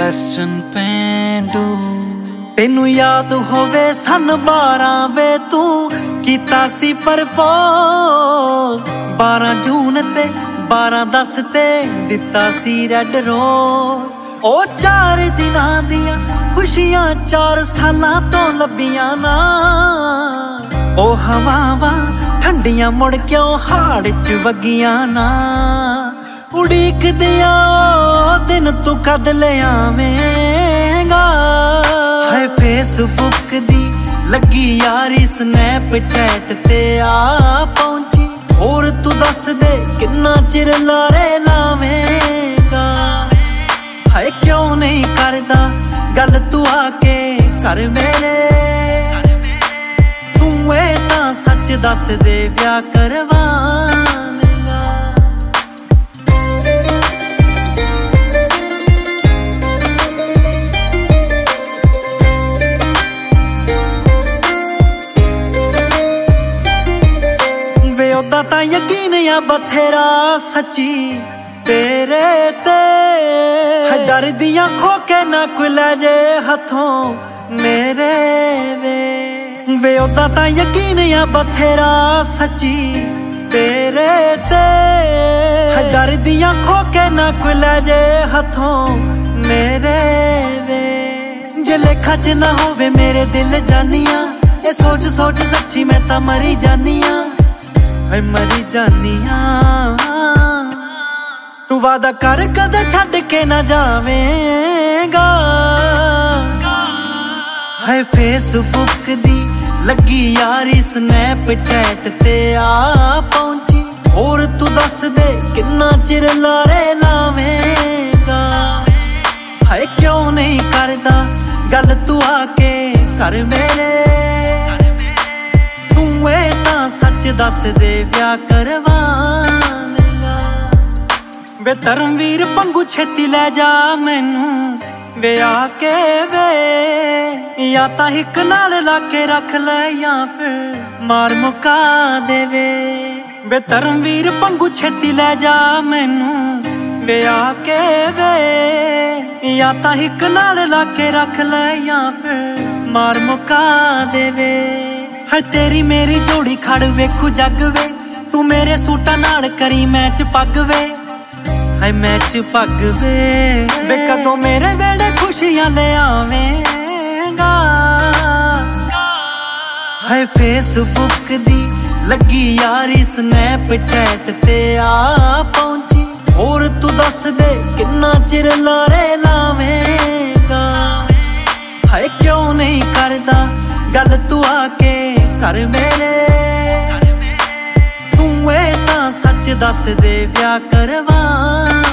Question पेंडू तेनू याद होवे सन 12 वे तू कीता सी प्रपोज 12 जून ते 12/10 ते दिता सी रेड रोज। ओ 4 दिनां दियां खुशियां 4 सालां तो लब्बियां ना। ओ हवावां ठंडियां मुड़ क्यों हाड़ च वगियां ना। उड़ीक दिया दिन तू कद ले आवेंगा। हाय फेसबुक दी लगी यारी स्नैपचैट ते आ पहुंची। और तू दस दे किन्ना चिर लारे लावेंगा। हाय क्यों नहीं करदा गल तू आके कर मेरे। तू तां सच दस दे ब्याह करवा। ओदा तां यकीन या बथेरा सच्ची तेरे ते। डर दियां खोके ना कोई लै जे हथों मेरे वे ओदा तां यकीन या बथेरा सच्ची तेरे ते। डर दियां खोके ना कोई लै जे हथों मेरे वे। जे लेखा च ना होवे मेरे दिल जानिया। ये सोच सोच सच्ची मैं तां मरी जानिया। हाय मरी जानिया। तू वादा कर कदे छड्ड के ना जावेंगा। हाय फेसबुक दी लगी यारी स्नैपचैट ते आ पहुंची। और तू दस दे किन्ना चिर लारे लावेंगा। हाय क्यों नहीं करदा गल तू आके कर मेरे। सच दस दे ब्याह करवावेंगा। वे धर्मवीर पंगू छेती लै जा मैनू वे आके वे। या तां हिक नाल लाके रख ले या फिर मार मुका देवे। वे धर्मवीर पंगू छेती लै जा मैनू वे आके वे। या तां हिक नाल लाके रख ले या फिर मार मुका देवे। है तेरी मेरी जोड़ी खड़ वेखू जग वे। तू मेरे सूटा नाल करी मैच पग वे। है मैच पग वे कदों मेरे वेड़े खुशियां ले आवेंगा। है फेसबुक दी लगी यारी स्नैपचैट ते आ पहुंची। और तू दस दे किन्ना चिर लारे लावेंगा। है क्यों नहीं करदा गल तू आके कर मेरे। तू तां सच दस दे ब्याह करवा।